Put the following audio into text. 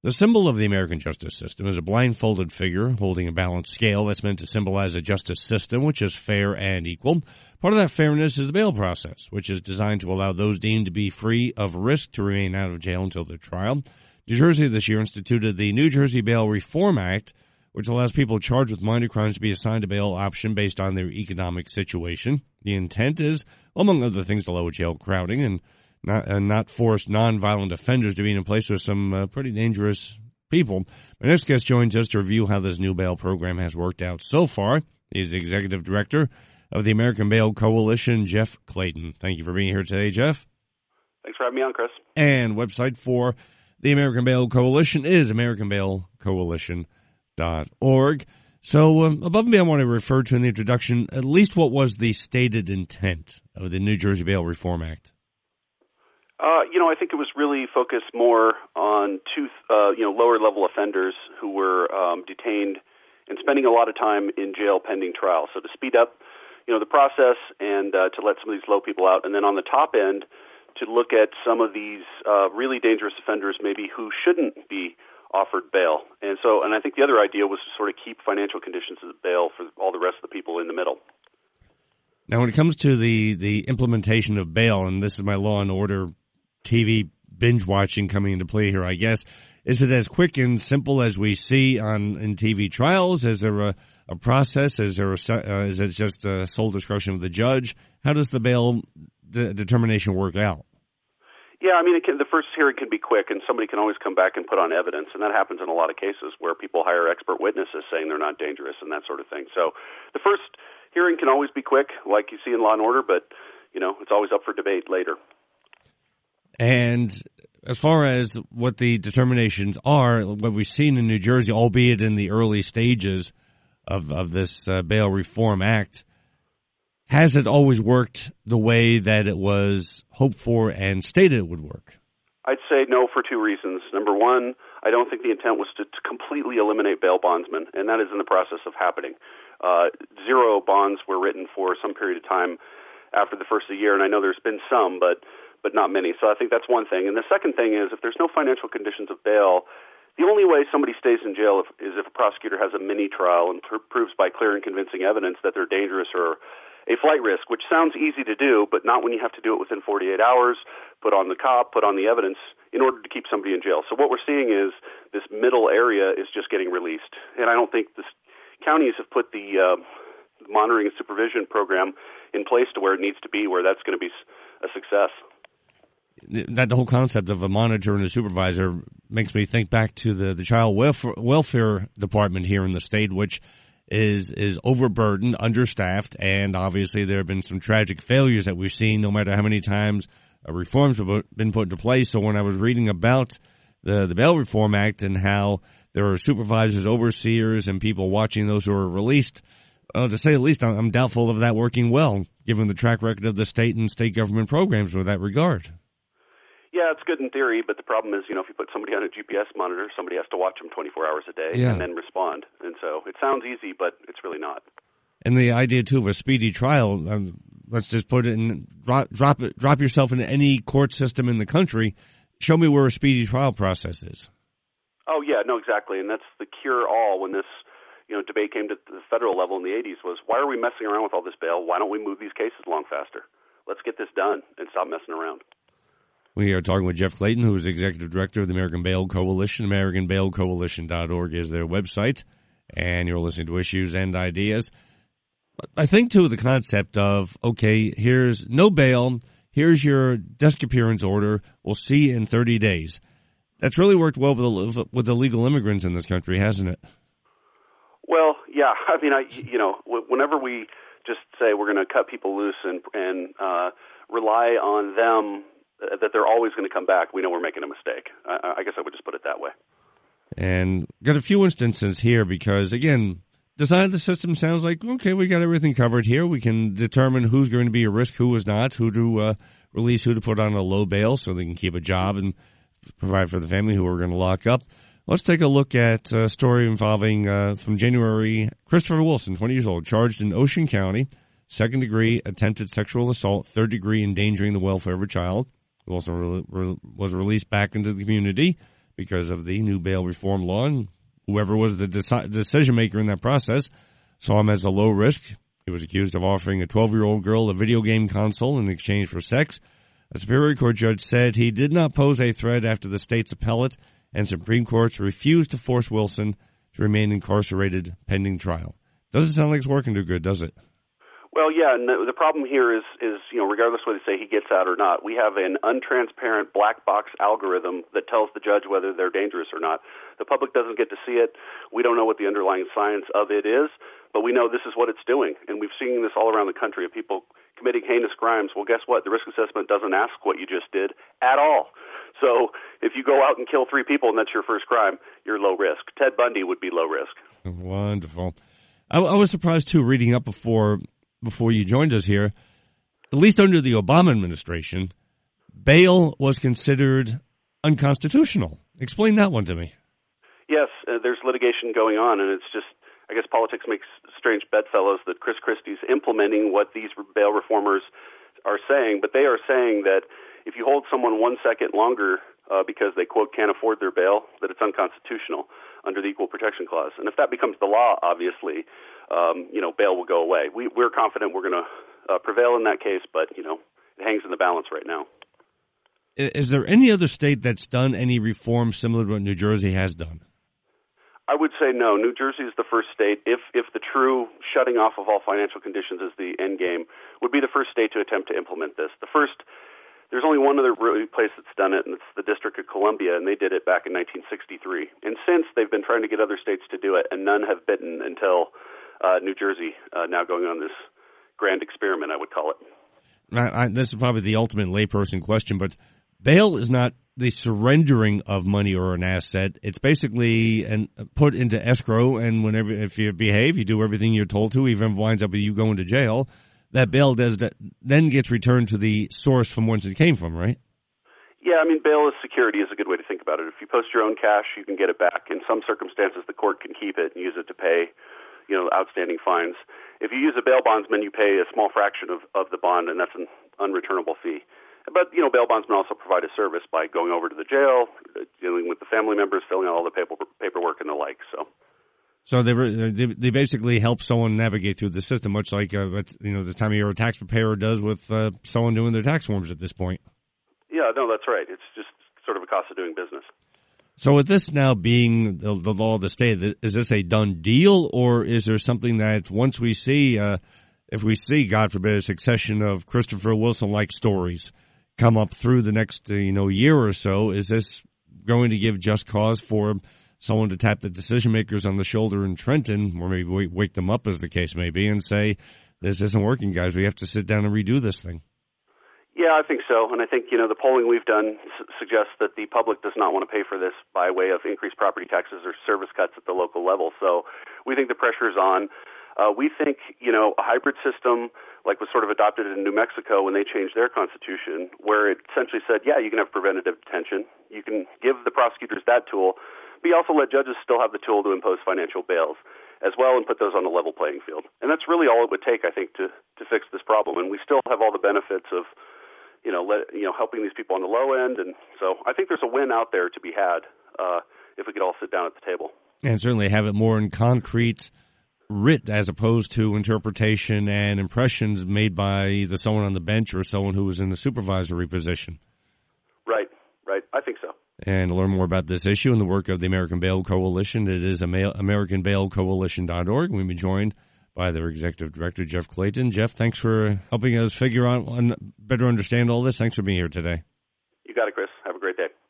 The symbol of the American justice system is a blindfolded figure holding a balanced scale that's meant to symbolize a justice system which is fair and equal. Part of that fairness is the bail process, which is designed to allow those deemed to be free of risk to remain out of jail until their trial. New Jersey this year instituted the New Jersey Bail Reform Act, which allows people charged with minor crimes to be assigned a bail option based on their economic situation. The intent is, among other things, to lower jail crowding and not force nonviolent offenders to be in a place with some pretty dangerous people. My next guest joins us to review how this new bail program has worked out so far. He's the executive director of the American Bail Coalition, Jeff Clayton. Thank you for being here today, Jeff. Thanks for having me on, Chris. And website for the American Bail Coalition is AmericanBailCoalition.org. So above and beyond what I referred to in the introduction, at least what was the stated intent of the New Jersey Bail Reform Act? I think it was really focused more on lower-level offenders who were detained and spending a lot of time in jail pending trial. So to speed up, the process and to let some of these low people out. And then on the top end, to look at some of these really dangerous offenders maybe who shouldn't be offered bail. And I think the other idea was to sort of keep financial conditions of bail for all the rest of the people in the middle. Now, when it comes to the implementation of bail, and this is my Law and Order TV binge watching coming into play here, I guess, is it as quick and simple as we see in TV trials? Is there a process? Is it just a sole discretion of the judge? How does the bail determination work out? Yeah, the first hearing can be quick, and somebody can always come back and put on evidence, and that happens in a lot of cases where people hire expert witnesses saying they're not dangerous and that sort of thing. So the first hearing can always be quick, like you see in Law and Order, but, it's always up for debate later. And as far as what the determinations are, what we've seen in New Jersey, albeit in the early stages of this Bail Reform Act, has it always worked the way that it was hoped for and stated it would work? I'd say no for two reasons. Number one, I don't think the intent was to completely eliminate bail bondsmen, and that is in the process of happening. 0 bonds were written for some period of time after the first of the year, and I know there's been some, but not many. So I think that's one thing. And the second thing is, if there's no financial conditions of bail, the only way somebody stays in jail is if a prosecutor has a mini trial and proves by clear and convincing evidence that they're dangerous or a flight risk, which sounds easy to do, but not when you have to do it within 48 hours, put on the cop, put on the evidence in order to keep somebody in jail. So what we're seeing is this middle area is just getting released. And I don't think the counties have put the monitoring and supervision program in place to where it needs to be, where that's going to be a success. That whole concept of a monitor and a supervisor makes me think back to the child welfare department here in the state, which is overburdened, understaffed, and obviously there have been some tragic failures that we've seen no matter how many times reforms have been put into place. So when I was reading about the Bail Reform Act and how there are supervisors, overseers, and people watching those who are released, to say the least, I'm doubtful of that working well, given the track record of the state and state government programs with that regard. Yeah, it's good in theory, but the problem is, if you put somebody on a GPS monitor, somebody has to watch them 24 hours a day and then respond. And so it sounds easy, but it's really not. And the idea, too, of a speedy trial, let's just put it in, drop yourself into any court system in the country. Show me where a speedy trial process is. Oh, yeah, no, exactly. And that's the cure-all when this debate came to the federal level in the 80s was, why are we messing around with all this bail? Why don't we move these cases along faster? Let's get this done and stop messing around. We are talking with Jeff Clayton, who is Executive Director of the American Bail Coalition. AmericanBailCoalition.org is their website, and you're listening to Issues and Ideas. I think, too, the concept of, okay, here's no bail, here's your desk appearance order, we'll see you in 30 days. That's really worked well with illegal immigrants in this country, hasn't it? Well, yeah. Whenever we just say we're going to cut people loose and rely on them, that they're always going to come back, we know we're making a mistake. I guess I would just put it that way. And got a few instances here because, again, design of the system sounds like, okay, we got everything covered here. We can determine who's going to be a risk, who is not, who to release, who to put on a low bail so they can keep a job and provide for the family who we're going to lock up. Let's take a look at a story involving, from January, Christopher Wilson, 20 years old, charged in Ocean County, second-degree attempted sexual assault, third-degree endangering the welfare of a child. Wilson was released back into the community because of the new bail reform law. And whoever was the decision maker in that process saw him as a low risk. He was accused of offering a 12-year-old girl a video game console in exchange for sex. A Superior Court judge said he did not pose a threat after the state's appellate and Supreme Courts refused to force Wilson to remain incarcerated pending trial. Doesn't sound like it's working too good, does it? Well, yeah, and the problem here is regardless whether they say he gets out or not, we have an untransparent black box algorithm that tells the judge whether they're dangerous or not. The public doesn't get to see it. We don't know what the underlying science of it is, but we know this is what it's doing, and we've seen this all around the country of people committing heinous crimes. Well, guess what? The risk assessment doesn't ask what you just did at all. So if you go out and kill 3 people and that's your first crime, you're low risk. Ted Bundy would be low risk. Wonderful. I was surprised, too, reading up before you joined us here, at least under the Obama administration, bail was considered unconstitutional. Explain that one to me. Yes, there's litigation going on, and it's just, I guess politics makes strange bedfellows that Chris Christie's implementing what these bail reformers are saying, but they are saying that if you hold someone 1 second longer because they, quote, can't afford their bail, that it's unconstitutional under the Equal Protection Clause. And if that becomes the law, obviously, bail will go away. We're confident we're going to prevail in that case, but, it hangs in the balance right now. Is there any other state that's done any reform similar to what New Jersey has done? I would say no. New Jersey is the first state, if the true shutting off of all financial conditions is the end game, would be the first state to attempt to implement this. There's only one other place that's done it, and it's the District of Columbia, and they did it back in 1963. And since, they've been trying to get other states to do it, and none have bitten until New Jersey now going on this grand experiment, I would call it. This is probably the ultimate layperson question, but bail is not the surrendering of money or an asset. It's basically put into escrow, and if you behave, you do everything you're told to, even if it winds up with you going to jail, that bail then gets returned to the source from whence it came from, right? Yeah, bail is security is a good way to think about it. If you post your own cash, you can get it back. In some circumstances, the court can keep it and use it to pay, outstanding fines. If you use a bail bondsman, you pay a small fraction of the bond, and that's an unreturnable fee. But, bail bondsmen also provide a service by going over to the jail, dealing with the family members, filling out all the paperwork and the like. So they basically help someone navigate through the system, much like the time of year a tax preparer does with someone doing their tax forms at this point. Yeah, no, that's right. It's just sort of a cost of doing business. So with this now being the law of the state, is this a done deal, or is there something that once we see, if we see, God forbid, a succession of Christopher Wilson-like stories come up through the next year or so, is this going to give just cause for someone to tap the decision makers on the shoulder in Trenton, or maybe wake them up, as the case may be, and say, this isn't working, guys. We have to sit down and redo this thing? Yeah, I think so. And I think, the polling we've done suggests that the public does not want to pay for this by way of increased property taxes or service cuts at the local level. So we think the pressure is on. We think, a hybrid system like was sort of adopted in New Mexico when they changed their constitution, where it essentially said, yeah, you can have preventative detention. You can give the prosecutors that tool, but you also let judges still have the tool to impose financial bails as well and put those on a level playing field. And that's really all it would take, I think, to fix this problem. And we still have all the benefits of, helping these people on the low end. And so I think there's a win out there to be had if we could all sit down at the table. And certainly have it more in concrete writ as opposed to interpretation and impressions made by either someone on the bench or someone who was in the supervisory position. Right. I think so. And to learn more about this issue and the work of the American Bail Coalition, it is AmericanBailCoalition.org. We've been joined by their executive director, Jeff Clayton. Jeff, thanks for helping us figure out and better understand all this. Thanks for being here today. You got it, Chris. Have a great day.